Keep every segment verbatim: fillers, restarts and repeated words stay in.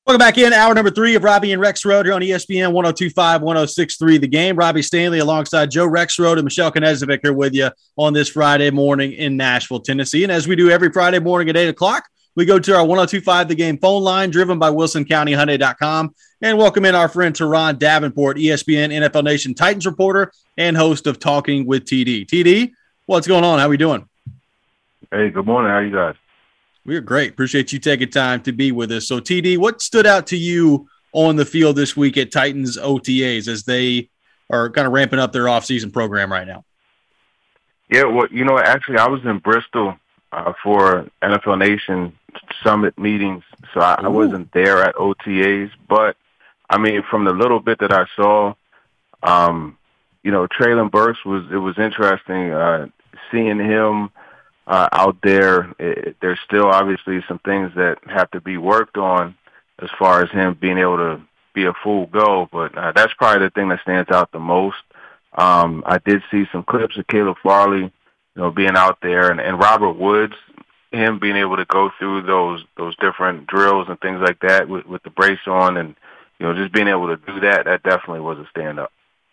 Welcome back in. Hour number three of Robbie and Rex Road here on E S P N one oh two point five, one oh six point three The Game. Robbie Stanley alongside Joe Rexrode and Michelle Knezovic here with you on this Friday morning in Nashville, Tennessee. And as we do every Friday morning at eight o'clock, we go to our one oh two point five The Game phone line driven by Wilson County Hyundai dot com and welcome in our friend Teron Davenport, E S P N N F L Nation Titans reporter and host of Talking with T D. T D, what's going on? How are we doing? Hey, good morning. How are you guys? We're great. Appreciate you taking time to be with us. So, T D, what stood out to you on the field this week at Titans O T As as they are kind of ramping up their offseason program right now? Yeah, well, you know, actually, I was in Bristol uh, for N F L Nation Summit meetings, so I, I wasn't there at O T As. But, I mean, from the little bit that I saw, um, you know, Treylon Burks was – it was interesting uh, seeing him – Uh, out there. It, there's still obviously some things that have to be worked on as far as him being able to be a full go, but uh, that's probably the thing that stands out the most. Um, I did see some clips of Caleb Farley, you know, being out there, and, and Robert Woods, him being able to go through those those different drills and things like that with, with the brace on, and you know, just being able to do that, that definitely was a stand-up.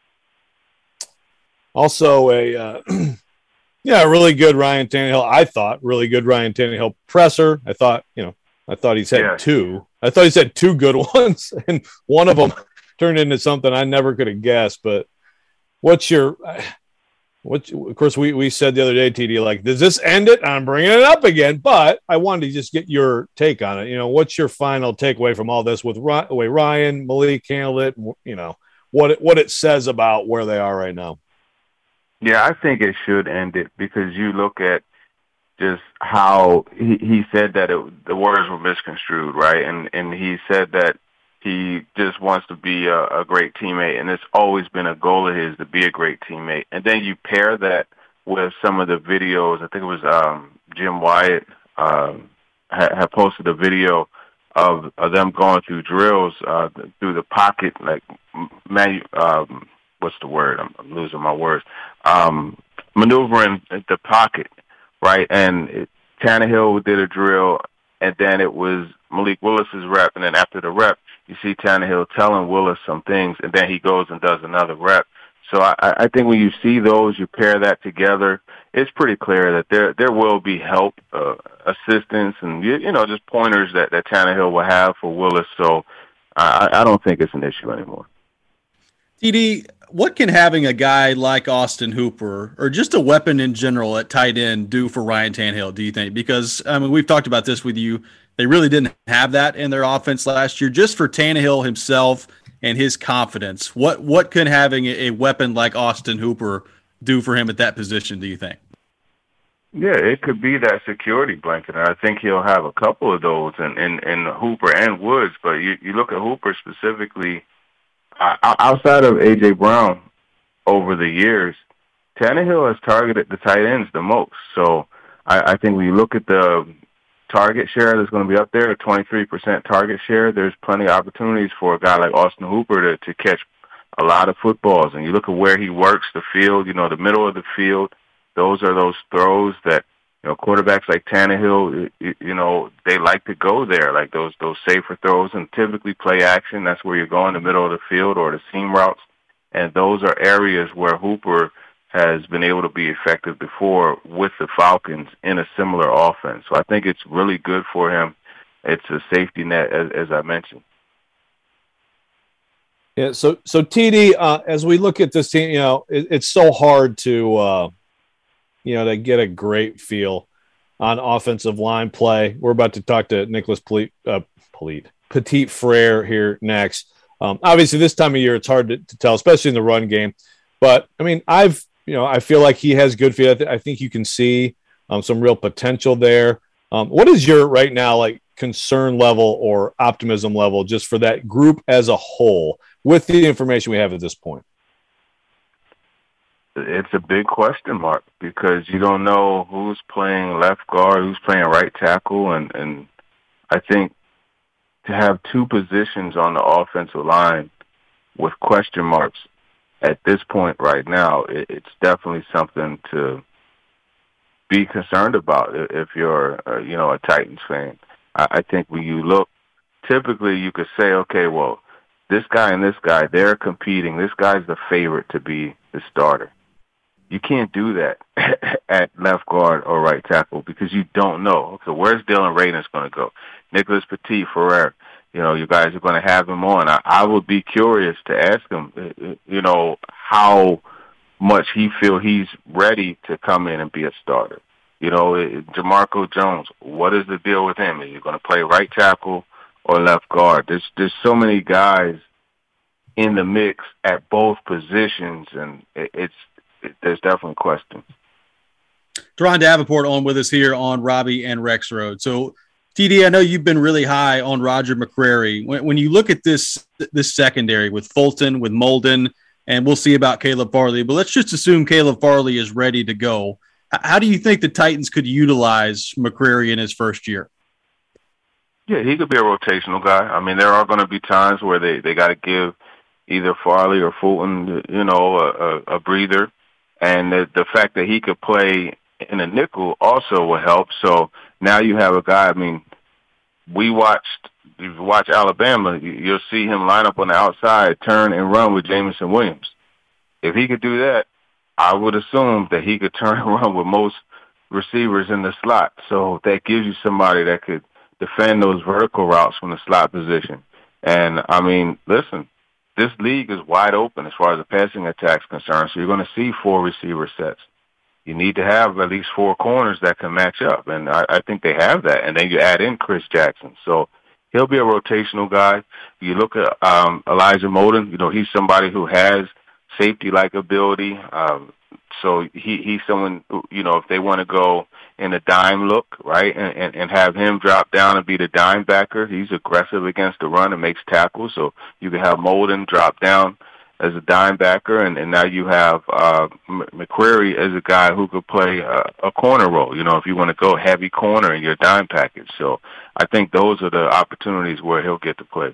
Also a uh, Yeah, really good Ryan Tannehill. I thought really good Ryan Tannehill presser. I thought, you know, I thought he's had yeah. two. I thought he's had two good ones, and one of them turned into something I never could have guessed. But what's your, what? Of course, we we said the other day, T D, like, does this end it? I'm bringing it up again, but I wanted to just get your take on it. You know, what's your final takeaway from all this with the way Ryan, Malik handled it? You know, what it, what it says about where they are right now. Yeah, I think it should end it because you look at just how he, he said that it, the words were misconstrued, right? And and he said that he just wants to be a, a great teammate, and it's always been a goal of his to be a great teammate. And then you pair that with some of the videos. I think it was um, Jim Wyatt um, had, had posted a video of, of them going through drills uh, through the pocket, like manu- um, what's the word? I'm, I'm losing my words. Um, maneuvering the pocket, right? And it, Tannehill did a drill, and then it was Malik Willis's rep, and then after the rep, you see Tannehill telling Willis some things, and then he goes and does another rep. So I, I think when you see those, you pair that together, it's pretty clear that there there will be help, uh, assistance, and you, you know just pointers that, that Tannehill will have for Willis. So I, I don't think it's an issue anymore. T D, what can having a guy like Austin Hooper or just a weapon in general at tight end do for Ryan Tannehill, do you think? Because, I mean, we've talked about this with you. They really didn't have that in their offense last year. Just for Tannehill himself and his confidence, what what can having a weapon like Austin Hooper do for him at that position, do you think? Yeah, it could be that security blanket. And I think he'll have a couple of those in, in, in Hooper and Woods. But you, you look at Hooper specifically, Uh, outside of A J. Brown over the years, Tannehill has targeted the tight ends the most. So I, I think when you look at the target share that's going to be up there, a twenty-three percent target share, there's plenty of opportunities for a guy like Austin Hooper to, to catch a lot of footballs. And you look at where he works the field, you know, the middle of the field, those are those throws that, you know, quarterbacks like Tannehill, you, you know, they like to go there, like those those safer throws, and typically play action. That's where you go in the middle of the field or the seam routes, and those are areas where Hooper has been able to be effective before with the Falcons in a similar offense. So I think it's really good for him. It's a safety net, as, as I mentioned. Yeah, so so T D, uh, as we look at this team, you know, it, it's so hard to uh, you know, to get a great feel on offensive line play. We're about to talk to Nicholas Polite, uh, Polite, Petit Frere here next. Um, obviously, this time of year, it's hard to, to tell, especially in the run game. But, I mean, I've, you know, I feel like he has good feet. I, th- I think you can see um, some real potential there. Um, what is your, right now, like, concern level or optimism level just for that group as a whole with the information we have at this point? It's a big question mark because you don't know who's playing left guard, who's playing right tackle, and, and I think to have two positions on the offensive line with question marks at this point right now, it, it's definitely something to be concerned about if you're, uh, you know, a Titans fan. I, I think when you look typically you could say, okay, well, this guy and this guy, they're competing. This guy's the favorite to be the starter. You can't do that at left guard or right tackle because you don't know. So where's Dylan Radunz going to go? Nicholas Petit-Frere, you know, you guys are going to have him on. I, I would be curious to ask him, you know, how much he feel he's ready to come in and be a starter. You know, Jamarco Jones, what is the deal with him? Is he going to play right tackle or left guard? There's there's so many guys in the mix at both positions, and it, it's it, there's definitely questions. Teron Davenport on with us here on Robbie and Rexrode. So, T D, I know you've been really high on Roger McCreary. When, when you look at this this secondary with Fulton, with Molden, and we'll see about Caleb Farley, but let's just assume Caleb Farley is ready to go. How do you think the Titans could utilize McCreary in his first year? Yeah, he could be a rotational guy. I mean, there are going to be times where they, they got to give either Farley or Fulton, you know, a, a, a breather. And the, the fact that he could play in a nickel also will help. So now you have a guy, I mean, we watched, if you watch Alabama, you'll see him line up on the outside, turn and run with Jameson Williams. If he could do that, I would assume that he could turn and run with most receivers in the slot. So that gives you somebody that could defend those vertical routes from the slot position. And, I mean, listen, this league is wide open as far as the passing attack is concerned, so you're going to see four receiver sets. You need to have at least four corners that can match up, and I, I think they have that. And then you add in Chris Jackson. So he'll be a rotational guy. You look at um, Elijah Molden, you know, he's somebody who has safety-like ability. Um, so he, he's someone, who, you know, if they want to go in a dime look, right, and, and, and have him drop down and be the dime backer, he's aggressive against the run and makes tackles. So you can have Molden drop down as a dime backer, and, and now you have uh, McCreary as a guy who could play a, a corner role, you know, if you want to go heavy corner in your dime package. So I think those are the opportunities where he'll get to play.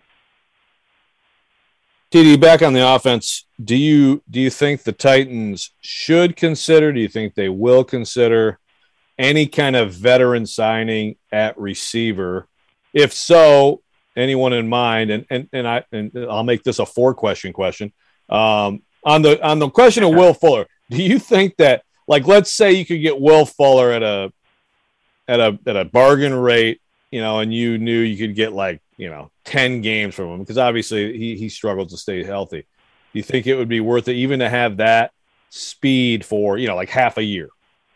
T D, back on the offense, do you do you think the Titans should consider, do you think they will consider any kind of veteran signing at receiver? If so, anyone in mind, and and, and I and I'll make this a four question question. Um, on the on the question of Will Fuller, do you think that, like, let's say you could get Will Fuller at a at a at a bargain rate, you know, and you knew you could get like, you know, ten games from him, because obviously he he struggled to stay healthy. Do you think it would be worth it even to have that speed for, you know, like half a year?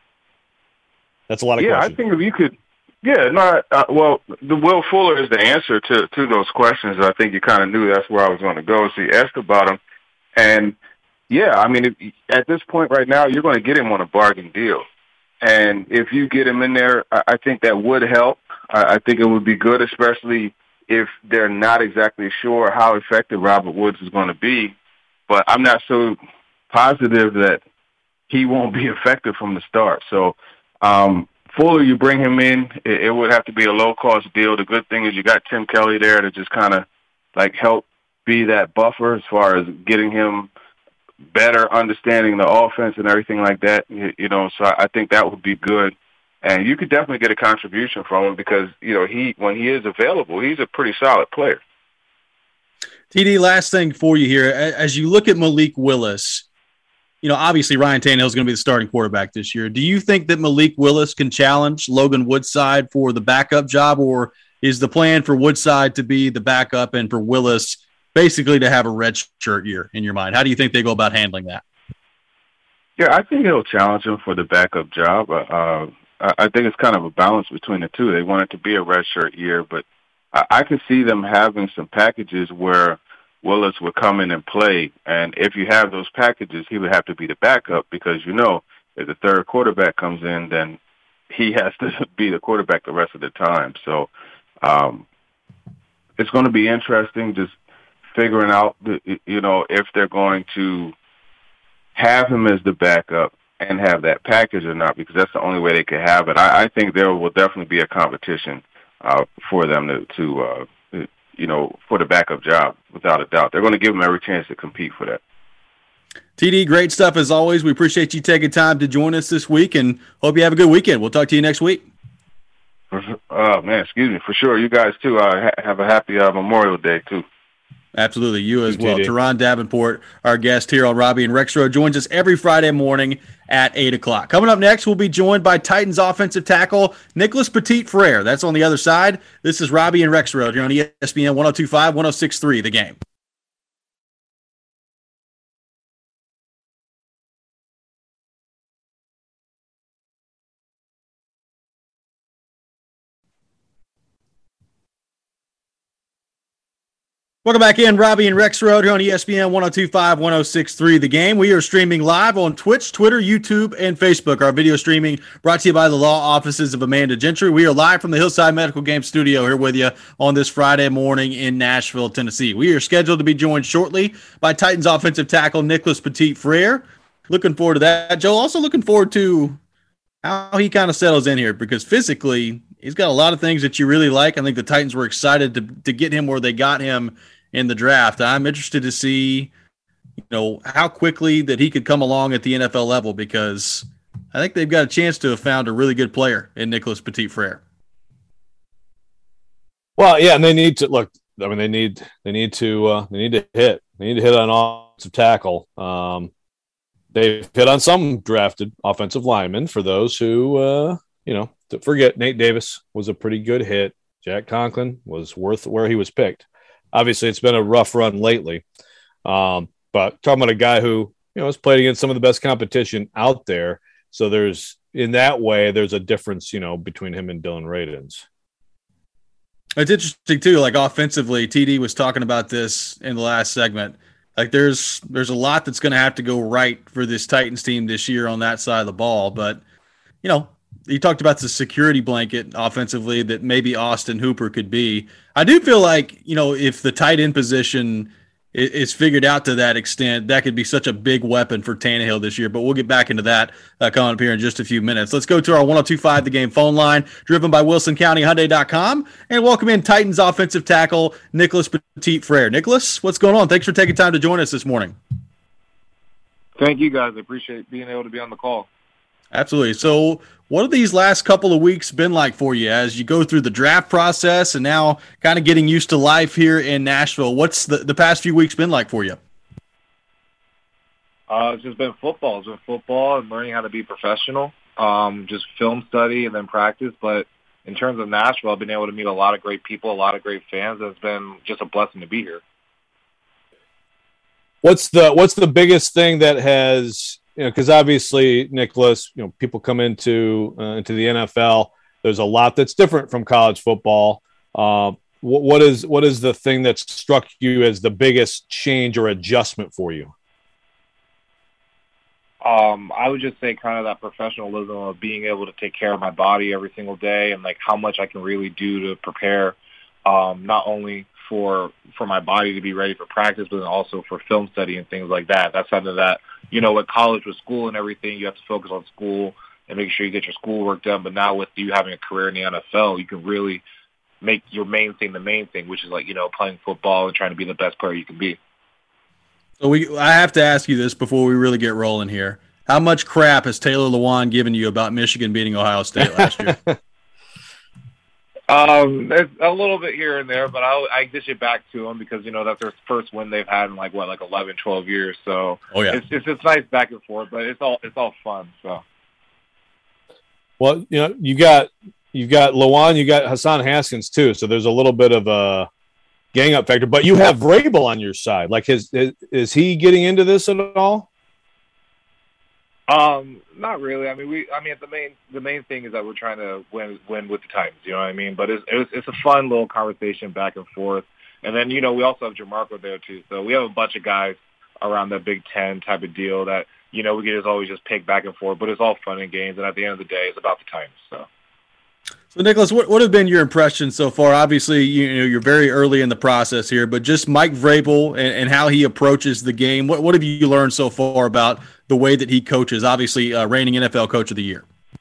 That's a lot of yeah, questions. I think if you could, yeah, no, uh, well, the Will Fuller is the answer to, to those questions. I think you kind of knew that's where I was going to go. So you asked about him. And, yeah, I mean, if, at this point right now, you're going to get him on a bargain deal. And if you get him in there, I, I think that would help. I, I think it would be good, especially if they're not exactly sure how effective Robert Woods is going to be. But I'm not so positive that he won't be effective from the start. So, Um, Fuller, you bring him in, it, it would have to be a low-cost deal. The good thing is you got Tim Kelly there to just kind of, like, help be that buffer as far as getting him better understanding the offense and everything like that, you, you know, so I, I think that would be good. And you could definitely get a contribution from him because, you know, he when he is available, he's a pretty solid player. T D, last thing for you here. As you look at Malik Willis, you know, obviously Ryan Tannehill is going to be the starting quarterback this year. Do you think that Malik Willis can challenge Logan Woodside for the backup job, or is the plan for Woodside to be the backup and for Willis basically to have a red shirt year in your mind? How do you think they go about handling that? Yeah, I think he'll challenge him for the backup job. Uh, I think it's kind of a balance between the two. They want it to be a red shirt year, but I, I could see them having some packages where Willis would come in and play, and if you have those packages, he would have to be the backup because, you know, if the third quarterback comes in, then he has to be the quarterback the rest of the time. So um, it's going to be interesting just figuring out, the, you know, if they're going to have him as the backup and have that package or not, because that's the only way they could have it. I, I think there will definitely be a competition uh, for them to, to uh, you know, for the backup job, without a doubt. They're going to give them every chance to compete for that. T D, great stuff as always. We appreciate you taking time to join us this week and hope you have a good weekend. We'll talk to you next week. For, oh man, excuse me. For sure, you guys too. Uh, ha- have a happy uh, Memorial Day too. Absolutely, you as well. T D. Teron Davenport, our guest here on Robbie and Rexroad, joins us every Friday morning at eight o'clock. Coming up next, we'll be joined by Titans offensive tackle Nicholas Petit-Frere. That's on the other side. This is Robbie and Rexroad here on E S P N one oh two point five, one oh six point three, The Game. Welcome back in, Robbie and Rexroad here on E S P N one oh two point five, one oh six point three The Game. We are streaming live on Twitch, Twitter, YouTube, and Facebook. Our video streaming brought to you by the law offices of Amanda Gentry. We are live from the Hillside Medical Game Studio here with you on this Friday morning in Nashville, Tennessee. We are scheduled to be joined shortly by Titans offensive tackle Nicholas Petit-Frere. Looking forward to that, Joe. Also looking forward to how he kind of settles in here, because physically he's got a lot of things that you really like. I think the Titans were excited to, to get him where they got him in the draft. I'm interested to see, you know, how quickly that he could come along at the N F L level, because I think they've got a chance to have found a really good player in Nicholas Petit-Frere. Well, yeah, and they need to look. I mean, they need they need to uh, they need to hit. They need to hit on offensive tackle. Um, they've hit on some drafted offensive linemen. For those who, uh, you know, to forget, Nate Davis was a pretty good hit. Jack Conklin was worth where he was picked. Obviously, it's been a rough run lately. Um, but talking about a guy who, you know, has played against some of the best competition out there. So there's, in that way, there's a difference, you know, between him and Dylan Radins. It's interesting, too. Like, offensively, T D was talking about this in the last segment. Like, there's there's a lot that's going to have to go right for this Titans team this year on that side of the ball. But, you know, he talked about the security blanket offensively that maybe Austin Hooper could be. I do feel like, you know, if the tight end position is, is figured out to that extent, that could be such a big weapon for Tannehill this year. But we'll get back into that uh, coming up here in just a few minutes. Let's go to our one oh two point five The Game phone line, driven by Wilson County Hyundai dot com, and welcome in Titans offensive tackle Nicholas Petit-Frere. Nicholas, what's going on? Thanks for taking time to join us this morning. Thank you, guys. I appreciate being able to be on the call. Absolutely. So what have these last couple of weeks been like for you as you go through the draft process and now kind of getting used to life here in Nashville? What's the, the past few weeks been like for you? Uh, it's just been football. It's been football and learning how to be professional, um, just film study and then practice. But in terms of Nashville, I've been able to meet a lot of great people, a lot of great fans. It's been just a blessing to be here. What's the what's the biggest thing that has, you know, because obviously, Nicholas, you know, people come into uh, into the N F L. There's a lot that's different from college football. Uh, what, what is what is the thing that's struck you as the biggest change or adjustment for you? Um, I would just say kind of that professionalism of being able to take care of my body every single day, and like how much I can really do to prepare, um, not only for for my body to be ready for practice, but then also for film study and things like that. That's something that, you know, with college, with school and everything, you have to focus on school and make sure you get your schoolwork done. But now with you having a career in the N F L, you can really make your main thing the main thing, which is like, you know, playing football and trying to be the best player you can be. So we, I have to ask you this before we really get rolling here. How much crap has Taylor Lewan given you about Michigan beating Ohio State last year? Um, there's a little bit here and there, but I'll, I dish it back to them because, you know, that's their first win they've had in like, what, like eleven, twelve years. So oh, yeah. it's, it's, it's nice back and forth, but it's all, it's all fun. So. Well, you know, you got, you got Lewan, you got Hassan Haskins too. So there's a little bit of a gang up factor, but you have Vrabel on your side. Like his, is, is he getting into this at all? Um, not really. I mean, we. I mean, the main the main thing is that we're trying to win win with the Titans. You know what I mean? But it's it's, it's a fun little conversation back and forth. And then, you know, we also have Jamarco there too. So we have a bunch of guys around that Big Ten type of deal that, you know, we can just always just pick back and forth. But it's all fun and games. And at the end of the day, it's about the Titans. So. So, Nicholas, what, what have been your impressions so far? Obviously, you know, you're very early in the process here, but just Mike Vrabel and, and how he approaches the game. What, what have you learned so far about the way that he coaches? Obviously, uh, reigning N F L Coach of the Year.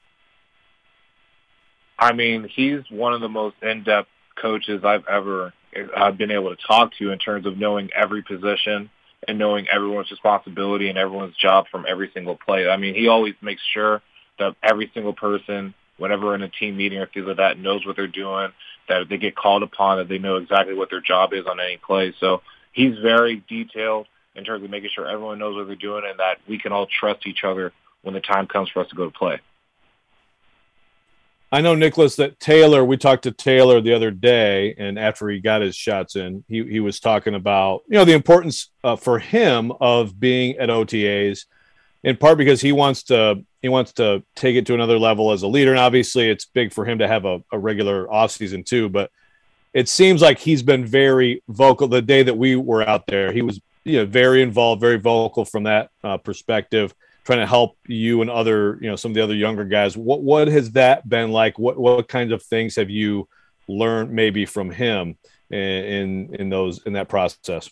I mean, he's one of the most in-depth coaches I've ever I've been able to talk to in terms of knowing every position and knowing everyone's responsibility and everyone's job from every single play. I mean, he always makes sure that every single person whenever in a team meeting or things like that, knows what they're doing, that if they get called upon, that they know exactly what their job is on any play. So he's very detailed in terms of making sure everyone knows what they're doing and that we can all trust each other when the time comes for us to go to play. I know, Nicholas, that Taylor, we talked to Taylor the other day, and after he got his shots in, he, he was talking about, you know, the importance uh, for him of being at O T As, in part because he wants to he wants to take it to another level as a leader. And obviously it's big for him to have a, a regular offseason too, but it seems like he's been very vocal. The day that we were out there, he was, you know, very involved, very vocal from that uh, perspective, trying to help you and other, you know, some of the other younger guys. What what has that been like? What what kinds of things have you learned maybe from him in in, in those in that process?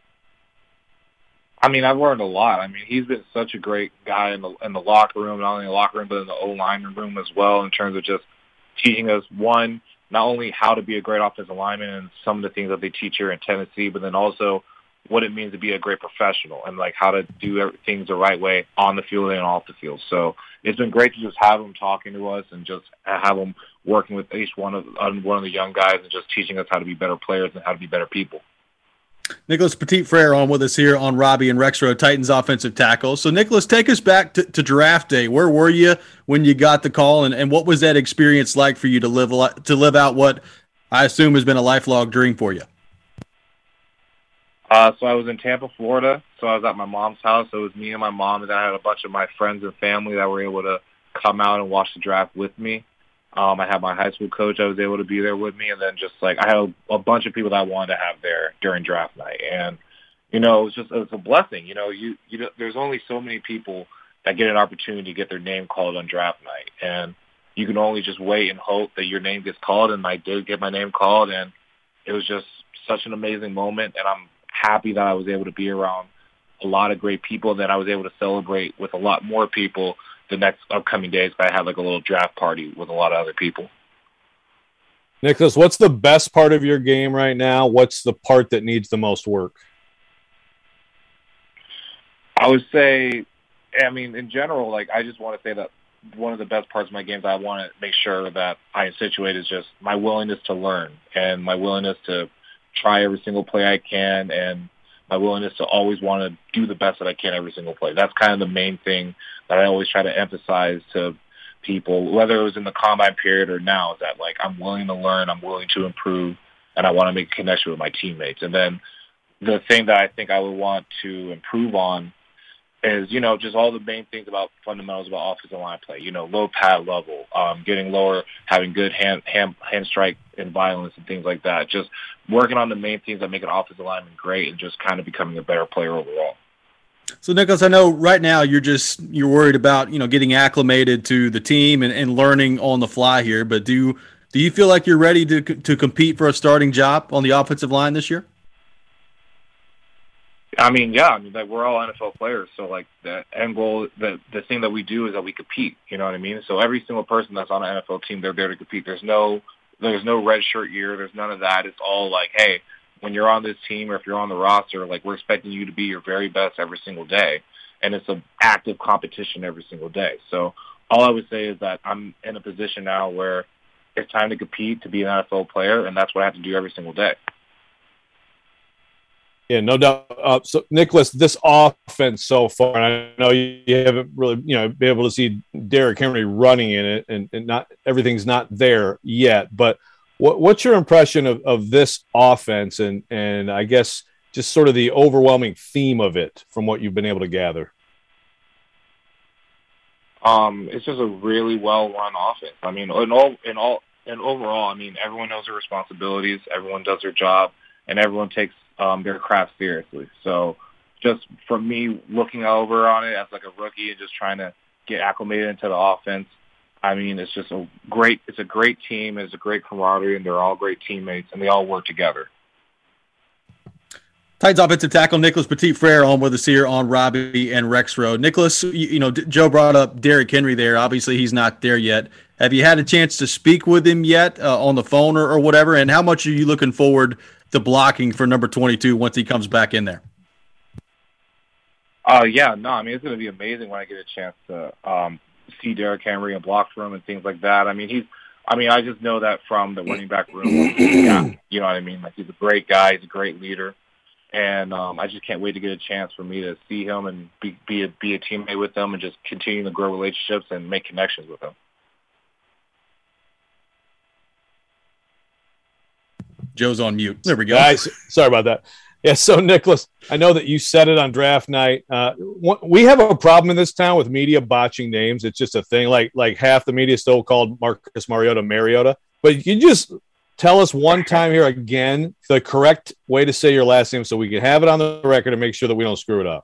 I mean, I've learned a lot. I mean, he's been such a great guy in the in the locker room, not only in the locker room but in the O-line room as well, in terms of just teaching us, one, not only how to be a great offensive lineman and some of the things that they teach here in Tennessee, but then also what it means to be a great professional and like how to do things the right way on the field and off the field. So it's been great to just have him talking to us and just have him working with each one of on one of the young guys and just teaching us how to be better players and how to be better people. Nicholas Petit-Frere on with us here on Robbie and Rexroad, Titans offensive tackle. So, Nicholas, take us back to, to draft day. Where were you when you got the call, and, and what was that experience like for you to live to live out what I assume has been a lifelong dream for you? Uh, so I was in Tampa, Florida. So I was at my mom's house. So it was me and my mom, and I had a bunch of my friends and family that were able to come out and watch the draft with me. Um, I had my high school coach. I was able to be there with me, and then just like I had a, a bunch of people that I wanted to have there during draft night. And you know, it was just it was a blessing. You know, you you know, there's only so many people that get an opportunity to get their name called on draft night, and you can only just wait and hope that your name gets called. And I did get my name called, and it was just such an amazing moment. And I'm happy that I was able to be around a lot of great people, and that I was able to celebrate with a lot more people the next upcoming days. I had like a little draft party with a lot of other people. Nicholas, what's the best part of your game right now? What's the part that needs the most work? I would say, I mean, in general, like I just want to say that one of the best parts of my games, I want to make sure that I situate is just my willingness to learn and my willingness to try every single play I can, and my willingness to always want to do the best that I can every single play. That's kind of the main thing that I always try to emphasize to people, whether it was in the combine period or now, is that like I'm willing to learn, I'm willing to improve, and I want to make a connection with my teammates. And then the thing that I think I would want to improve on is, you know, just all the main things about fundamentals about offensive line play, you know, low pad level, um, getting lower, having good hand, hand, hand strike and violence and things like that. Just working on the main things that make an offensive lineman great and just kind of becoming a better player overall. So, Nicholas, I know right now you're just you're worried about, you know, getting acclimated to the team and, and learning on the fly here, but do you, do you feel like you're ready to to compete for a starting job on the offensive line this year? I mean, yeah, I mean, like we're all N F L players, so like the end goal, the the thing that we do is that we compete. You know what I mean? So every single person that's on an N F L team, they're there to compete. There's no there's no red shirt year. There's none of that. It's all like, hey, when you're on this team or if you're on the roster, like we're expecting you to be your very best every single day, and it's an active competition every single day. So all I would say is that I'm in a position now where it's time to compete to be an N F L player, and that's what I have to do every single day. Yeah, no doubt. Uh, so, Nicholas, this offense so far, and I know you, you haven't really, you know, been able to see Derrick Henry running in it, and, and not everything's not there yet. But what, what's your impression of, of this offense, and and I guess just sort of the overwhelming theme of it from what you've been able to gather? Um, it's just a really well-run offense. I mean, in all, in all, and overall, I mean, everyone knows their responsibilities, everyone does their job, and everyone takes Um, their craft seriously. So just from me looking over on it as like a rookie and just trying to get acclimated into the offense, I mean, it's just a great, it's a great team. It's a great camaraderie, and they're all great teammates, and they all work together. Titans offensive tackle Nicholas Petit-Frere on with us here on Robbie and Rexroad. Nicholas, you, you know, Joe brought up Derrick Henry there. Obviously, he's not there yet. Have you had a chance to speak with him yet uh, on the phone or, or whatever? And how much are you looking forward to blocking for number twenty-two once he comes back in there? Uh, yeah, no, I mean, it's going to be amazing when I get a chance to um, see Derrick Henry and block for him and things like that. I mean, he's, I mean, I just know that from the running back room. Yeah, you know what I mean? Like, he's a great guy. He's a great leader. And um, I just can't wait to get a chance for me to see him and be, be, a, be a teammate with him and just continue to grow relationships and make connections with him. Joe's on mute. There we go. Guys, sorry about that. Yeah, so, Nicholas, I know that you said it on draft night. Uh, we have a problem in this town with media botching names. It's just a thing. Like like half the media still called Marcus Mariota Mariota. But you just tell us one time here again the correct way to say your last name so we can have it on the record and make sure that we don't screw it up.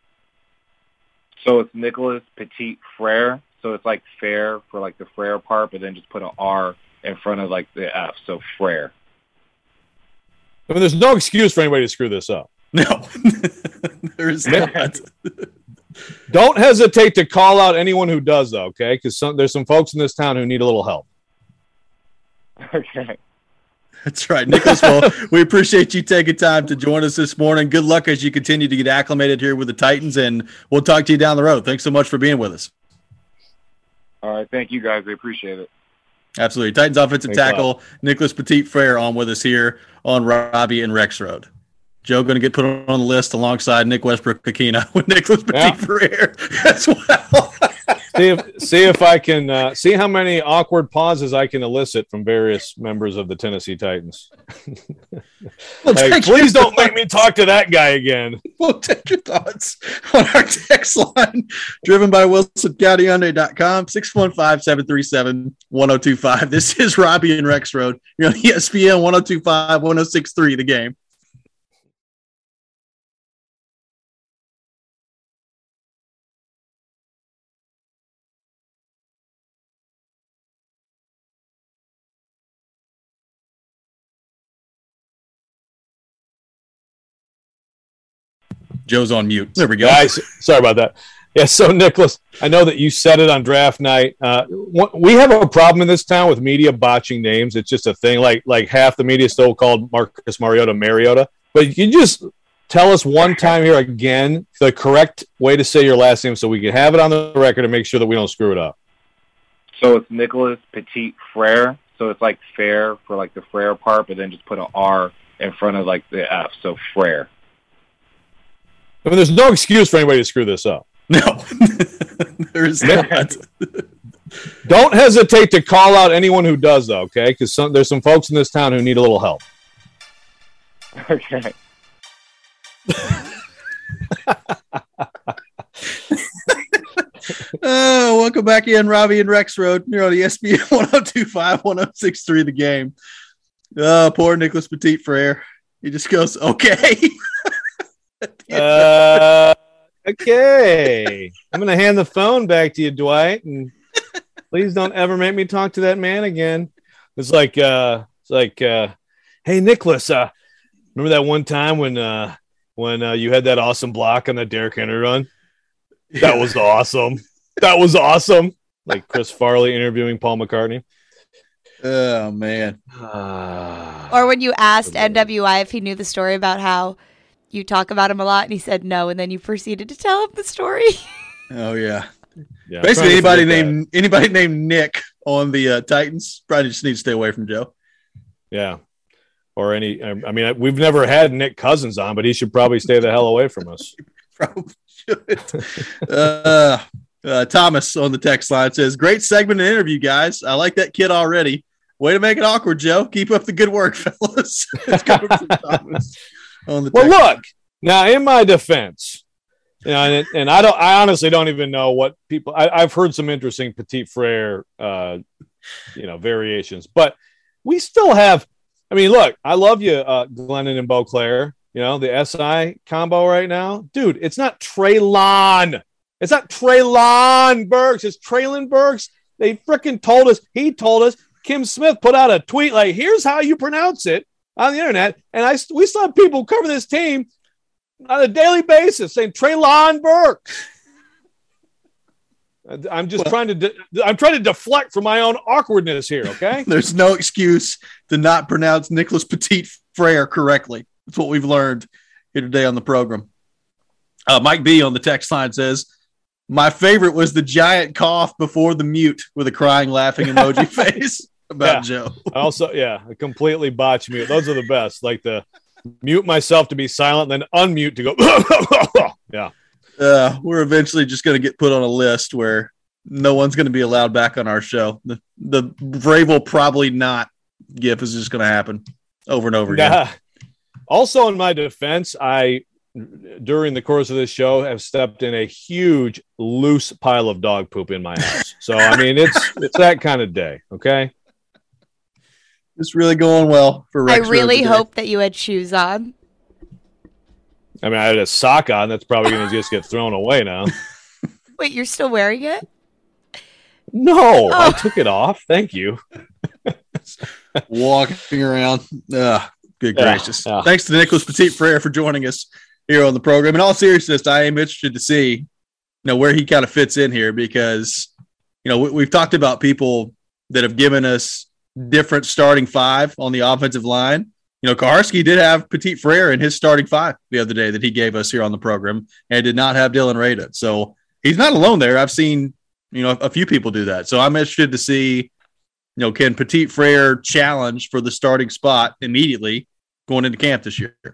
So it's Nicholas Petit Frere. So it's like fair for like the Frere part, but then just put an R in front of like the F. So Frere. I mean, there's no excuse for anybody to screw this up. No, there is not. Don't hesitate to call out anyone who does, though, okay? Because there's some folks in this town who need a little help. Okay. That's right, Nicholas. Well, we appreciate you taking time to join us this morning. Good luck as you continue to get acclimated here with the Titans, and we'll talk to you down the road. Thanks so much for being with us. All right, thank you, guys. I appreciate it. Absolutely. Titans offensive Thanks tackle Nicholas Petit Frere on with us here on Robbie and Rex Road. Joe going to get put on the list alongside Nick Westbrook-Coquina with Nicholas Petit yeah. Frere as well. see if see if I can uh, see how many awkward pauses I can elicit from various members of the Tennessee Titans. We'll Like, please don't make me talk to that guy again. We'll take your thoughts on our text line, driven by Wilson County Hyundai dot com, six one five, seven three seven, one oh two five. This is Robbie and Rex Road. You're on E S P N one oh two five, one oh six three, The Game. Joe's on mute. There we go. Guys, sorry about that. Yeah, so, Nicholas, I know that you said it on draft night. Uh, we have a problem in this town with media botching names. It's just a thing. Like like half the media still called Marcus Mariota Mariota. But you just tell us one time here again the correct way to say your last name so we can have it on the record and make sure that we don't screw it up. So it's Nicholas Petit Frere. So it's like fair for like the Frere part, but then just put an R in front of like the F. So Frere. I mean, there's no excuse for anybody to screw this up. No, there is not. Don't hesitate to call out anyone who does, though, okay? Because there's some folks in this town who need a little help. Okay. Oh, welcome back in, Robbie and Rex Road. You're on E S P N one oh two five, one oh six three, The Game. Oh, poor Nicholas Petit Frere. He just goes, okay. uh, okay. I'm going to hand the phone back to you, Dwight, and please don't ever make me talk to that man again. It's like, uh, it's like, uh, hey, Nicholas, uh, remember that one time when, uh, when uh, you had that awesome block on that Derrick Henry run? That was awesome. That was awesome. Like Chris Farley interviewing Paul McCartney. Oh, man. Or when you asked N W I if he knew the story about how you talk about him a lot, and he said no, and then you proceeded to tell him the story. Oh, yeah. Yeah, basically, anybody named that. anybody named Nick on the uh, Titans probably just need to stay away from Joe. Yeah. Or any, I mean, we've never had Nick Cousins on, but he should probably stay the hell away from us. Probably should. uh, uh, Thomas on the text line says, great segment and interview, guys. I like that kid already. Way to make it awkward, Joe. Keep up the good work, fellas. It's coming from Thomas on the text. Well, look, now in my defense, you know, and, and I don't, I honestly don't even know what people, I, I've heard some interesting Petit Frere, uh, you know, variations, but we still have, I mean, look, I love you, uh, Glennon and Beauclair. You know, the S I combo right now. Dude, it's not Treylon. It's not Treylon Burks. It's Treylon Burks. They freaking told us. He told us. Kim Smith put out a tweet like, here's how you pronounce it on the internet. And I we still have people cover this team on a daily basis saying Treylon Burks. I'm just well, trying to de- I'm trying to deflect from my own awkwardness here, okay? There's no excuse to not pronounce Nicholas Petit Frere correctly. That's what we've learned here today on the program. Uh, Mike B on the text line says, My favorite was the giant cough before the mute with a crying, laughing emoji face about Yeah. Joe. Also, yeah, a completely botched mute. Those are the best. Like the mute myself to be silent, then unmute to go. Yeah. Uh, we're eventually just going to get put on a list where no one's going to be allowed back on our show. The, the Brave will probably not gif is just going to happen over and over again. Nah. Also, in my defense, I, during the course of this show, have stepped in a huge loose pile of dog poop in my house. So, I mean, it's it's that kind of day, okay? It's really going well for I Rex. really Road today. hope that you had shoes on. I mean, I had a sock on. That's probably going to just get thrown away now. Wait, you're still wearing it? No, I Oh. took it off. Thank you. walking around. Ugh, good Yeah, gracious. yeah. Thanks to Nicholas Petit Frere for joining us here on the program. In all seriousness, I am interested to see, you know, where he kind of fits in here because, you know, we, we've talked about people that have given us different starting five on the offensive line. You know, Kaharski did have Petit Frere in his starting five the other day that he gave us here on the program and did not have Dylan Rada. So he's not alone there. I've seen, you know, a few people do that. So I'm interested to see, you know, can Petit Frere challenge for the starting spot immediately going into camp this year?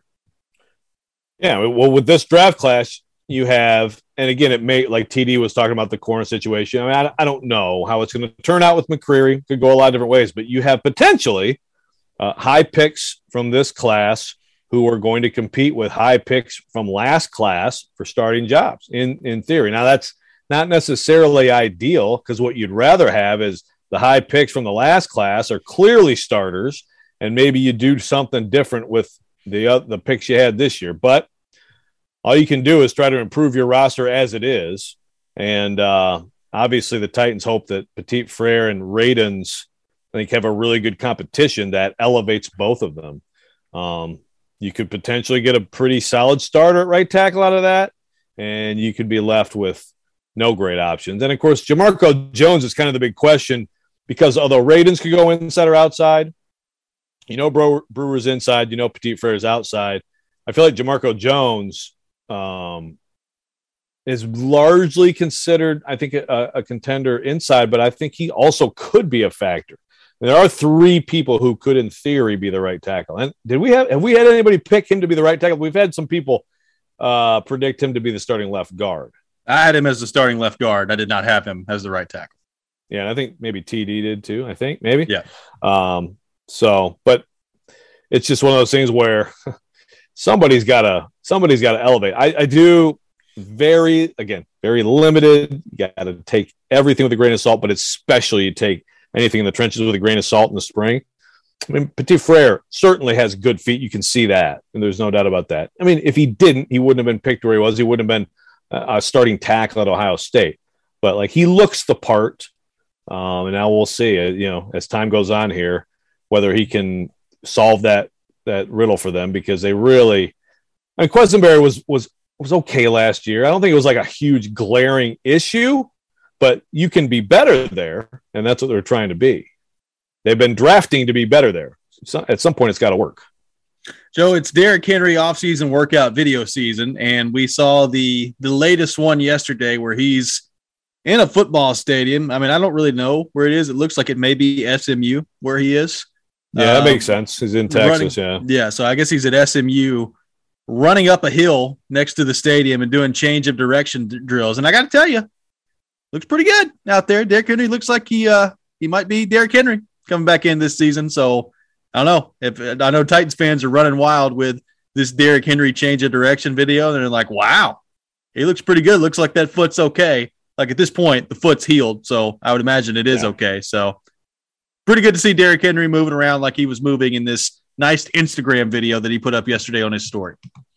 Yeah, well, with this draft class, you have, and again, it may, like T D was talking about the corner situation. I mean, I, I don't know how it's going to turn out with McCreary. Could go a lot of different ways, but you have potentially uh, high picks from this class who are going to compete with high picks from last class for starting jobs in, in theory. Now, that's not necessarily ideal because what you'd rather have is the high picks from the last class are clearly starters, and maybe you do something different with the uh, the picks you had this year. But all you can do is try to improve your roster as it is. And uh, obviously the Titans hope that Petit Frere and Radens, I think, have a really good competition that elevates both of them. Um, you could potentially get a pretty solid starter at right tackle out of that, and you could be left with no great options. And, of course, Jamarco Jones is kind of the big question because although Radens could go inside or outside, you know Bro- Brewer's inside, you know Petit Frere's outside. I feel like Jamarco Jones um, is largely considered, I think, a, a contender inside, but I think he also could be a factor. There are three people who could, in theory, be the right tackle. And did we have have we had anybody pick him to be the right tackle? We've had some people uh, predict him to be the starting left guard. I had him as the starting left guard. I did not have him as the right tackle. Yeah, and I think maybe T D did too. I think maybe. Yeah. Um. So, but it's just one of those things where somebody's got to somebody's got to elevate. I, I do very again very limited. You got to take everything with a grain of salt, but especially you take anything in the trenches with a grain of salt in the spring. I mean, Petit Frere certainly has good feet. You can see that, and there's no doubt about that. I mean, if he didn't, he wouldn't have been picked where he was. He wouldn't have been a starting tackle at Ohio State. But like he looks the part, um, and now we'll see. Uh, you know, as time goes on here, whether he can solve that that riddle for them because they really. I mean, Quessenberry was was was okay last year. I don't think it was like a huge glaring issue, but you can be better there, and that's what they're trying to be. They've been drafting to be better there. So at some point, it's got to work. Joe, it's Derrick Henry offseason workout video season, and we saw the the latest one yesterday where he's in a football stadium. I mean, I don't really know where it is. It looks like it may be S M U where he is. Yeah, that Um, makes sense. He's in Texas, running, yeah. Yeah, so I guess he's at S M U running up a hill next to the stadium and doing change of direction d- drills. And I got to tell you, looks pretty good out there. Derrick Henry looks like he uh, he might be Derrick Henry coming back in this season. So I don't know if I know Titans fans are running wild with this Derrick Henry change of direction video. And they're like, wow, he looks pretty good. Looks like that foot's okay. Like at this point, the foot's healed. So I would imagine it is Yeah. okay. So pretty good to see Derrick Henry moving around like he was moving in this nice Instagram video that he put up yesterday on his story.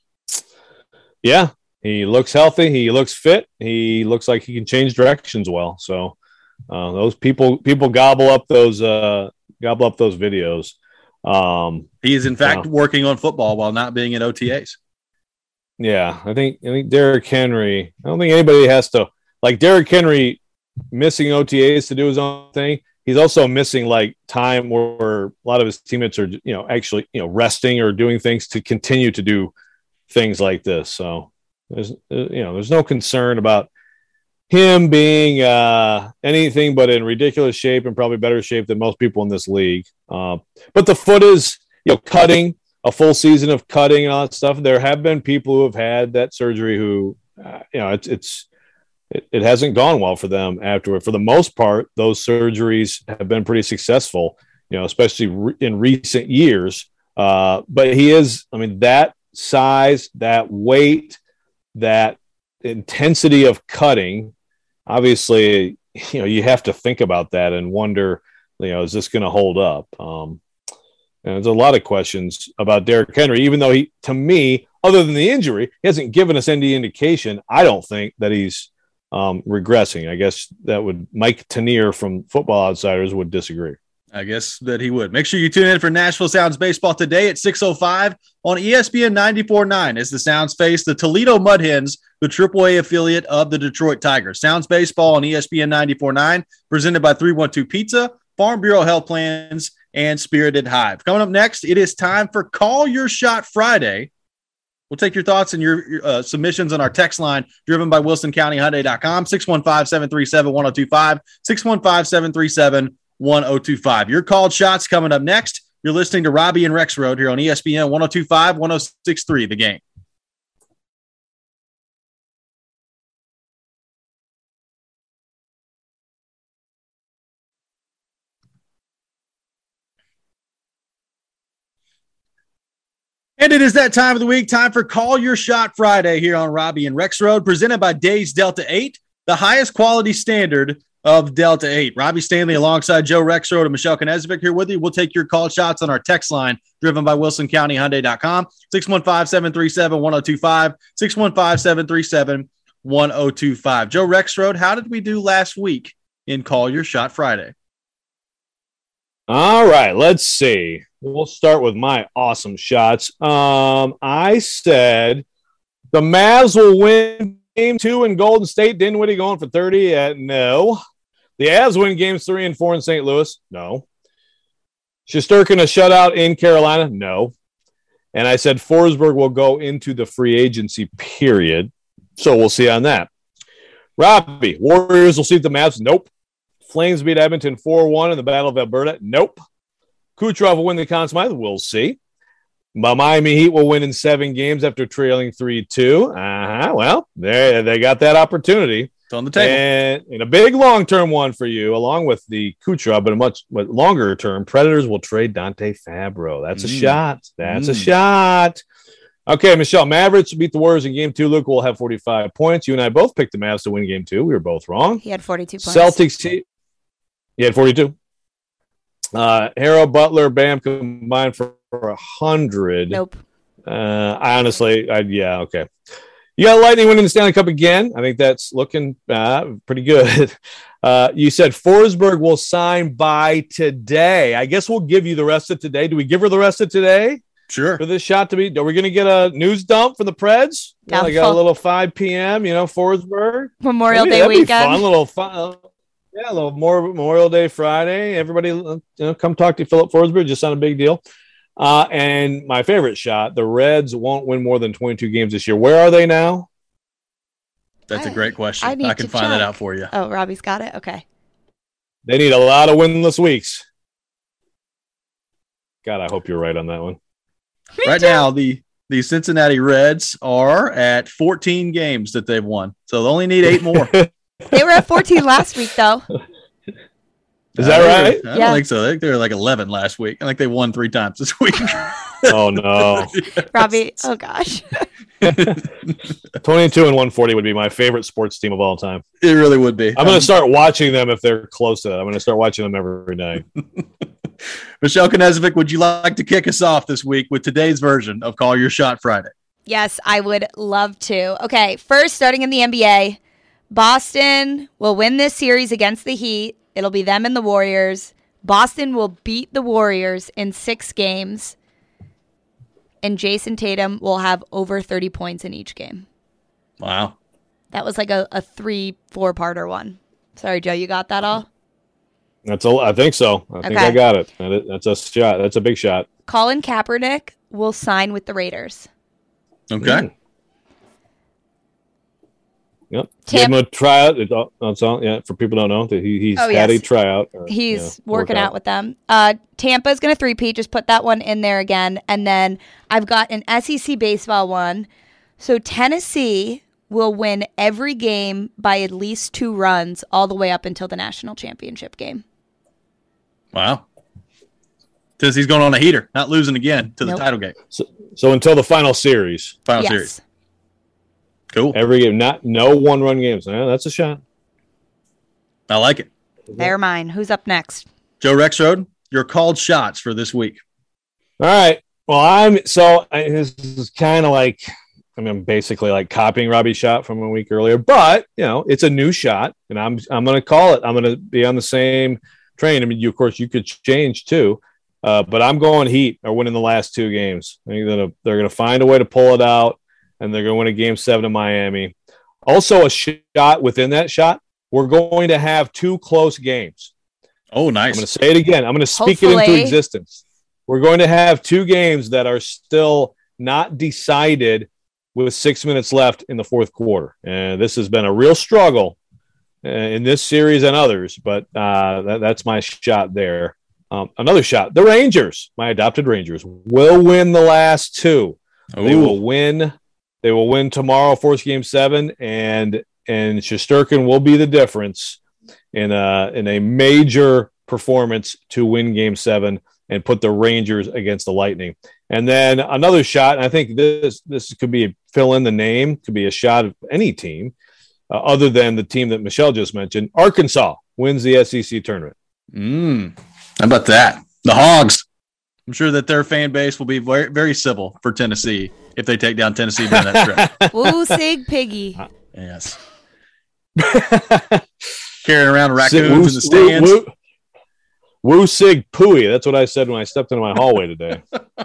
Yeah, he looks healthy. He looks fit. He looks like he can change directions well. So uh, those people people gobble up those uh, gobble up those videos. Um, He is in fact Yeah. working on football while not being in O T As. yeah, I think I think Derrick Henry. I don't think anybody has to like Derrick Henry missing O T As to do his own thing. He's also missing like time where a lot of his teammates are, you know, actually, you know, resting or doing things to continue to do things like this. So there's, uh, you know, there's no concern about him being uh, anything but in ridiculous shape and probably better shape than most people in this league. Uh, but the foot is, you know, cutting, a full season of cutting and all that stuff. There have been people who have had that surgery who, uh, you know, it's, it's, it, it hasn't gone well for them afterward. For the most part, those surgeries have been pretty successful, you know, especially re- in recent years. Uh, but he is, I mean, that size, that weight, that intensity of cutting, obviously, you know, you have to think about that and wonder, you know, is this going to hold up? Um, and there's a lot of questions about Derrick Henry, even though he, to me, other than the injury, he hasn't given us any indication. I don't think that he's um, regressing. I guess that would Mike Tanier from Football Outsiders would disagree. I guess that he would. Make sure you tune in for Nashville Sounds Baseball today at six oh five on E S P N ninety-four point nine as the Sounds face the Toledo Mud Hens, the triple A affiliate of the Detroit Tigers. Sounds Baseball on E S P N ninety-four point nine, presented by three one two Pizza, Farm Bureau Health Plans, and Spirited Hive. Coming up next, it is time for Call Your Shot Friday. We'll take your thoughts and your, your uh, submissions on our text line, driven by Wilson County Hyundai dot com, six one five, seven three seven, one oh two five, six one five, seven three seven, one oh two five. Your called shots coming up next. You're listening to Robbie and Rex Road here on E S P N one oh two five, one oh six three, The Game. And it is that time of the week, time for Call Your Shot Friday here on Robbie and Rex Road, presented by Days Delta eight, the highest quality standard of Delta eight. Robbie Stanley alongside Joe Rexroad and Michelle Knezvik here with you. We'll take your call shots on our text line, driven by Wilson County Hyundai dot com, six one five, seven three seven, one oh two five, six one five, seven three seven, one oh two five. Joe Rexroad, how did we do last week in Call Your Shot Friday? All right, let's see. We'll start with my awesome shots. Um, I said the Mavs will win game two in Golden State. Dinwiddie going for thirty. Uh, no. The Avs win games three and four in Saint Louis. No. Shesterkin a shutout in Carolina. No. And I said Forsberg will go into the free agency period. So we'll see on that. Robbie, Warriors will see the Mavs. Nope. Flames beat Edmonton four one in the Battle of Alberta. Nope. Kucherov will win the Conn Smythe. We'll see. But Miami Heat will win in seven games after trailing three two. Uh-huh. Well, they they got that opportunity. It's on the table. And in a big long-term one for you, along with the Kucherov, but a much but longer term, Predators will trade Dante Fabro. That's mm. a shot. That's mm. a shot. Okay, Michelle, Mavericks beat the Warriors in game two. Luke will have forty-five points. You and I both picked the Mavs to win game two. We were both wrong. He had forty-two points. Celtics, he, he had forty-two. Uh, Harrow, Butler, Bam combined for one hundred. Nope. Uh, I honestly, I, yeah, okay. You got Lightning winning the Stanley Cup again. I think that's looking uh, pretty good. Uh, you said Forsberg will sign by today. I guess we'll give you the rest of today. Do we give her the rest of today? Sure. For this shot to be, are we going to get a news dump from the Preds? Yeah, I got a little five p.m., you know, Forsberg. Memorial that'd be, Day that'd weekend. Be fun, little fun. Yeah, a little more Memorial Day Friday. Everybody, you know, come talk to Philip Forsberg. Just not a big deal. Uh, and my favorite shot, the Reds won't win more than twenty-two games this year. Where are they now? That's I, a great question. I, I can find check. that out for you. Oh, Robbie's got it? Okay. They need a lot of winless weeks. God, I hope you're right on that one. Me right too. now, the, the Cincinnati Reds are at fourteen games that they've won. So they only need eight more. They were at fourteen last week, though. Is that uh, right? I don't yeah. think so. I think they were like eleven last week. I think they won three times this week. Oh, no. Yes. Robbie, oh, gosh. twenty-two and one forty would be my favorite sports team of all time. It really would be. I'm going to um, start watching them if they're close to that. I'm going to start watching them every night. Michelle Knezvik, would you like to kick us off this week with today's version of Call Your Shot Friday? Yes, I would love to. Okay, first, starting in the N B A, Boston will win this series against the Heat. It'll be them and the Warriors. Boston will beat the Warriors in six games. And Jason Tatum will have over thirty points in each game. Wow. That was like a, a three, four-parter one. Sorry, Joe, you got that all? That's a, I think so. I think okay. I got it. That's a shot. That's a big shot. Colin Kaepernick will sign with the Raiders. Okay. Mm. Yep. Tampa- Give him a tryout. It's all, it's all, yeah, for people who don't know, that he, he's Oh, had yes. a tryout. Or, He's you know, working workout. out with them. Uh, Tampa's going to three-peat. Just put that one in there again. And then I've got an S E C baseball one. So Tennessee will win every game by at least two runs all the way up until the national championship game. Wow. Tennessee's going on a heater, not losing again to the Nope. title game. So, so until the final series, Final yes. series. Cool. every game, not no one-run games. Yeah, that's a shot. I like it. They're mine. Who's up next? Joe Rexrode, your called shots for this week. All right. Well, I'm so I, this is kind of like I mean, I'm basically like copying Robbie's shot from a week earlier, but you know, it's a new shot, and I'm I'm going to call it. I'm going to be on the same train. I mean, you of course you could change too, uh, but I'm going Heat are winning the last two games. I think they're gonna, they're going to find a way to pull it out, and they're going to win a game seven in Miami. Also, a shot within that shot, we're going to have two close games. Oh, nice. I'm going to say it again. I'm going to speak it Hopefully. into existence. We're going to have two games that are still not decided with six minutes left in the fourth quarter. And this has been a real struggle uh, in this series and others, but uh, that, that's my shot there. Um, another shot. The Rangers, my adopted Rangers, will win the last two. They Ooh. will win. They will win tomorrow, force game seven, and and Shesterkin will be the difference in a in a major performance to win game seven and put the Rangers against the Lightning. And then another shot, and I think this this could be fill in the name, could be a shot of any team uh, other than the team that Michelle just mentioned. Arkansas wins the S E C tournament. Mm. How about that? The Hogs. I'm sure that their fan base will be very, very civil for Tennessee if they take down Tennessee during that trip. Woo sig piggy. Yes. Carrying around raccoons in the stands. Woo, woo, woo sig pooey. That's what I said when I stepped into my hallway today.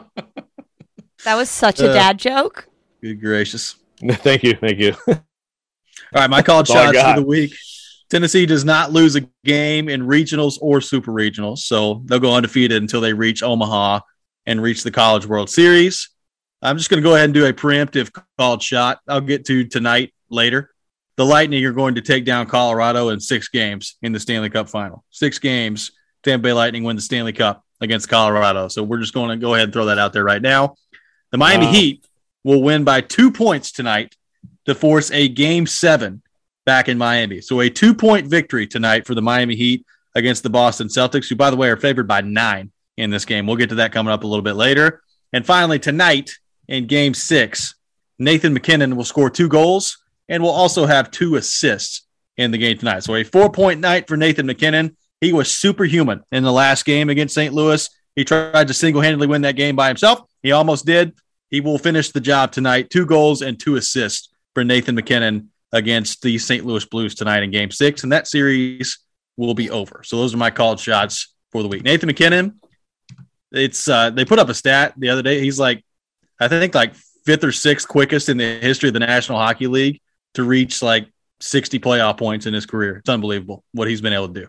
That was such a Uh, dad joke. Good gracious. Thank you. Thank you. All right, my called That's all I shots got. for the week. Tennessee does not lose a game in regionals or super regionals, so they'll go undefeated until they reach Omaha and reach the College World Series. I'm just going to go ahead and do a preemptive called shot. I'll get to tonight later. The Lightning are going to take down Colorado in six games in the Stanley Cup final. Six games, Tampa Bay Lightning win the Stanley Cup against Colorado. So we're just going to go ahead and throw that out there right now. The Miami Wow. Heat will win by two points tonight to force a game seven back in Miami. So a two-point victory tonight for the Miami Heat against the Boston Celtics, who, by the way, are favored by nine in this game. We'll get to that coming up a little bit later. And finally, tonight in game six, Nathan McKinnon will score two goals and will also have two assists in the game tonight. So a four-point night for Nathan McKinnon. He was superhuman in the last game against Saint Louis. He tried to single-handedly win that game by himself. He almost did. He will finish the job tonight. Two goals and two assists for Nathan McKinnon against the Saint Louis Blues tonight in game six. And that series will be over. So those are my called shots for the week. Nathan McKinnon, it's uh, they put up a stat the other day. He's like, I think like fifth or sixth quickest in the history of the National Hockey League to reach like sixty playoff points in his career. It's unbelievable what he's been able to do.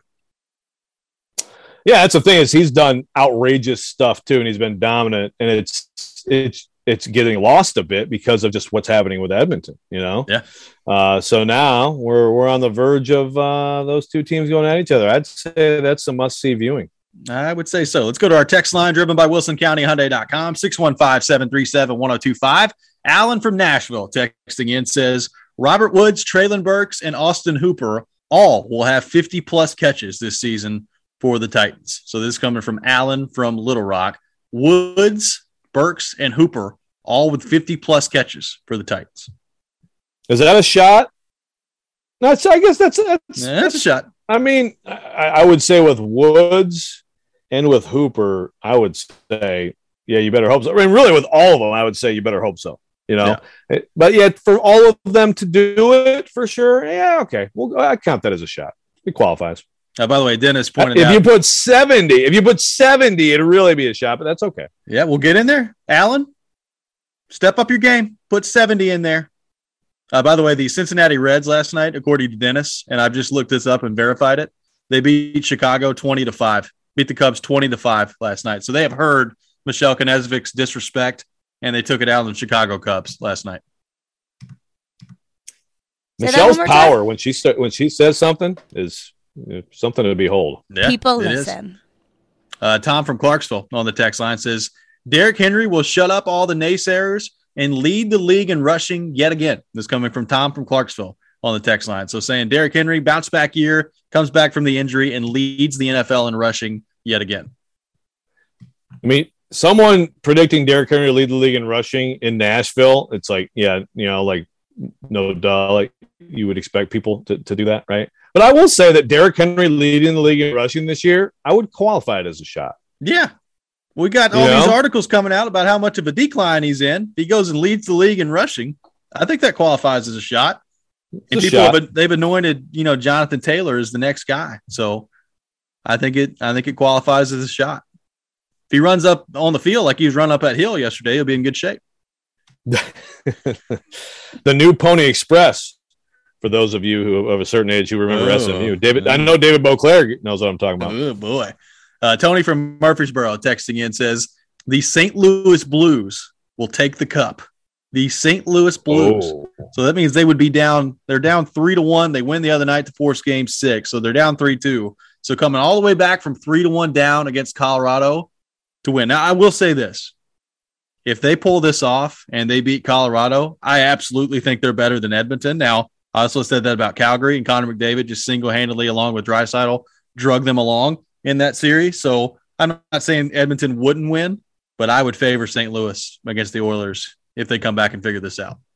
Yeah, that's the thing is he's done outrageous stuff too, and he's been dominant. And it's it's it's getting lost a bit because of just what's happening with Edmonton. You know. Yeah. Uh, so now we're we're on the verge of uh, those two teams going at each other. I'd say that's a must see viewing. I would say so. Let's go to our text line driven by Wilson County Hyundai dot com, six one five, seven three seven, one oh two five. Alan from Nashville texting in says, Robert Woods, Traylon Burks, and Austin Hooper all will have fifty plus catches this season for the Titans. So this is coming from Alan from Little Rock. Woods, Burks, and Hooper all with fifty plus catches for the Titans. Is that a shot? No, it's, I guess that's that's, Yeah, that's a shot. I mean, I, I would say with Woods and with Hooper, I would say, yeah, you better hope so. I mean, really, with all of them, I would say you better hope so. You know, yeah. But yet for all of them to do it for sure, yeah, okay. Well, I count that as a shot. It qualifies. Uh, by the way, Dennis pointed if out. If you put seventy, if you put seventy, it'd really be a shot, but that's okay. Yeah, we'll get in there. Alan, step up your game. Put seventy in there. Uh, by the way, the Cincinnati Reds last night, according to Dennis, and I've just looked this up and verified it, they beat Chicago twenty to five. Beat the Cubs twenty to five last night. So they have heard Michelle Knezvik's disrespect, and they took it out on the Chicago Cubs last night. Michelle's power when she when she says something is you know, something to behold. Yeah, People listen. Uh, Tom from Clarksville on the text line says, Derrick Henry will shut up all the naysayers and lead the league in rushing yet again. This is coming from Tom from Clarksville on the text line. So saying Derrick Henry, bounce back year, comes back from the injury and leads the N F L in rushing yet again. I mean, someone predicting Derrick Henry to lead the league in rushing in Nashville, it's like, yeah, you know, like, no duh, like you would expect people to, to do that, right? But I will say that Derrick Henry leading the league in rushing this year, I would qualify it as a shot. Yeah. We got all you these know? articles coming out about how much of a decline he's in. He goes and leads the league in rushing. I think that qualifies as a shot. It's and people shot. have they've anointed, you know, Jonathan Taylor as the next guy. So I think it I think it qualifies as a shot. If he runs up on the field like he was running up that hill yesterday, he'll be in good shape. The new Pony Express, for those of you who of a certain age who remember oh, S M U. David, oh. I know David Beauclair knows what I'm talking about. Oh, boy. Uh, Tony from Murfreesboro texting in says, the Saint Louis Blues will take the cup. The Saint Louis Blues. Oh. So that means they would be down. They're down three to one. They win the other night to force game six. So they're down three two. So coming all the way back from three to one down against Colorado to win. Now, I will say this. If they pull this off and they beat Colorado, I absolutely think they're better than Edmonton. Now, I also said that about Calgary, and Connor McDavid just single-handedly, along with Draisaitl, drug them along in that series. So I'm not saying Edmonton wouldn't win, but I would favor Saint Louis against the Oilers if they come back and figure this out.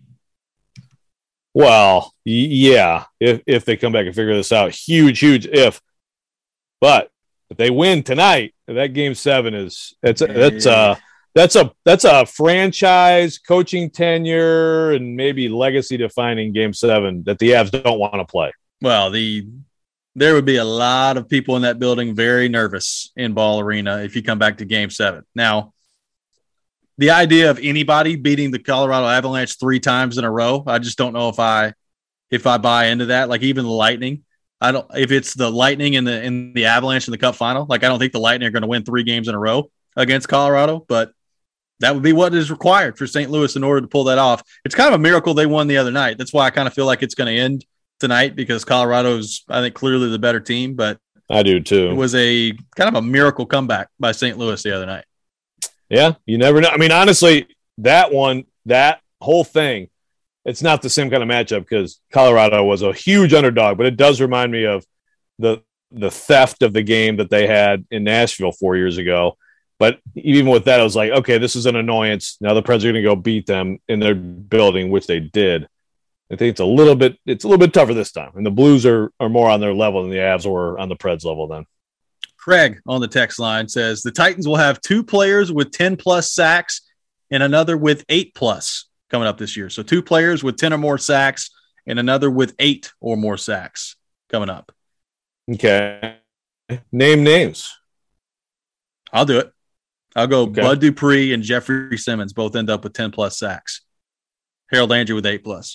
Well, yeah, if if they come back and figure this out, huge, huge if. But if they win tonight, that game seven is it's that's uh that's a that's a franchise coaching tenure and maybe legacy defining game seven that the Avs don't want to play. Well, the there would be a lot of people in that building very nervous in Ball Arena if you come back to game seven. Now, the idea of anybody beating the Colorado Avalanche three times in a row, I just don't know if I if I buy into that. Like even the Lightning, I don't if it's the Lightning in the in the Avalanche in the Cup final, like I don't think the Lightning are going to win three games in a row against Colorado, but that would be what is required for Saint Louis in order to pull that off. It's kind of a miracle they won the other night. That's why I kind of feel like it's going to end tonight because Colorado's, I think, clearly the better team. But I do too. It was a kind of a miracle comeback by Saint Louis the other night. Yeah, you never know. I mean, honestly, that one, that whole thing, it's not the same kind of matchup because Colorado was a huge underdog, but it does remind me of the the theft of the game that they had in Nashville four years ago. But even with that, I was like, okay, this is an annoyance. Now the Preds are going to go beat them in their building, which they did. I think it's a little bit it's a little bit tougher this time. And the Blues are, are more on their level than the Avs were on the Preds level then. Craig on the text line says the Titans will have two players with ten plus sacks and another with eight plus coming up this year. So two players with ten or more sacks and another with eight or more sacks coming up. Okay. Name names. I'll do it. I'll go okay. Bud Dupree and Jeffrey Simmons both end up with ten plus sacks. Harold Landry with eight plus.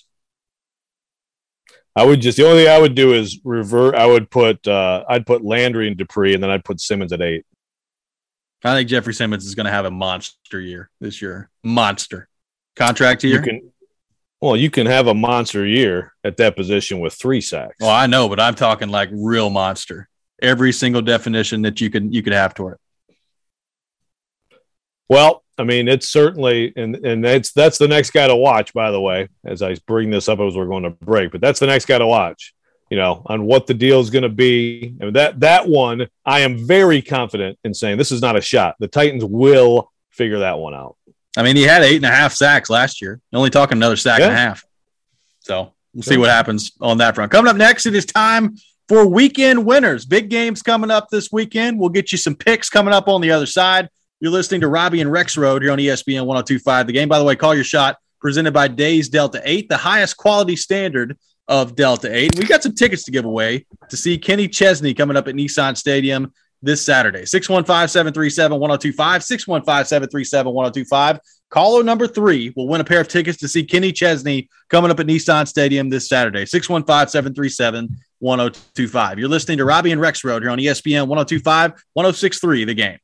I would just the only thing I would do is revert. I would put uh, I'd put Landry and Dupree, and then I'd put Simmons at eight. I think Jeffrey Simmons is going to have a monster year this year. Monster contract year. You can, well, you can have a monster year at that position with three sacks. Well, I know, but I'm talking like real monster. Every single definition that you can you could have toward it. Well, I mean, it's certainly, and and that's that's the next guy to watch, by the way, as I bring this up as we're going to break, but that's the next guy to watch, you know, on what the deal is going to be. I mean, that, that one, I am very confident in saying this is not a shot. The Titans will figure that one out. I mean, he had eight and a half sacks last year. Only talking another sack yeah. and a half. So we'll see what happens on that front. Coming up next, it is time for weekend winners. Big games coming up this weekend. We'll get you some picks coming up on the other side. You're listening to Robbie and Rex Road here on E S P N one oh two point five. The Game. By the way, call your shot. Presented by Days Delta eight, the highest quality standard of Delta eight. We got some tickets to give away to see Kenny Chesney coming up at Nissan Stadium this Saturday. six one five, seven three seven, one oh two five, six one five, seven three seven, one oh two five. Caller number three will win a pair of tickets to see Kenny Chesney coming up at Nissan Stadium this Saturday. six one five, seven three seven, one oh two five. You're listening to Robbie and Rex Road here on E S P N one oh two point five, one oh six point three The Game.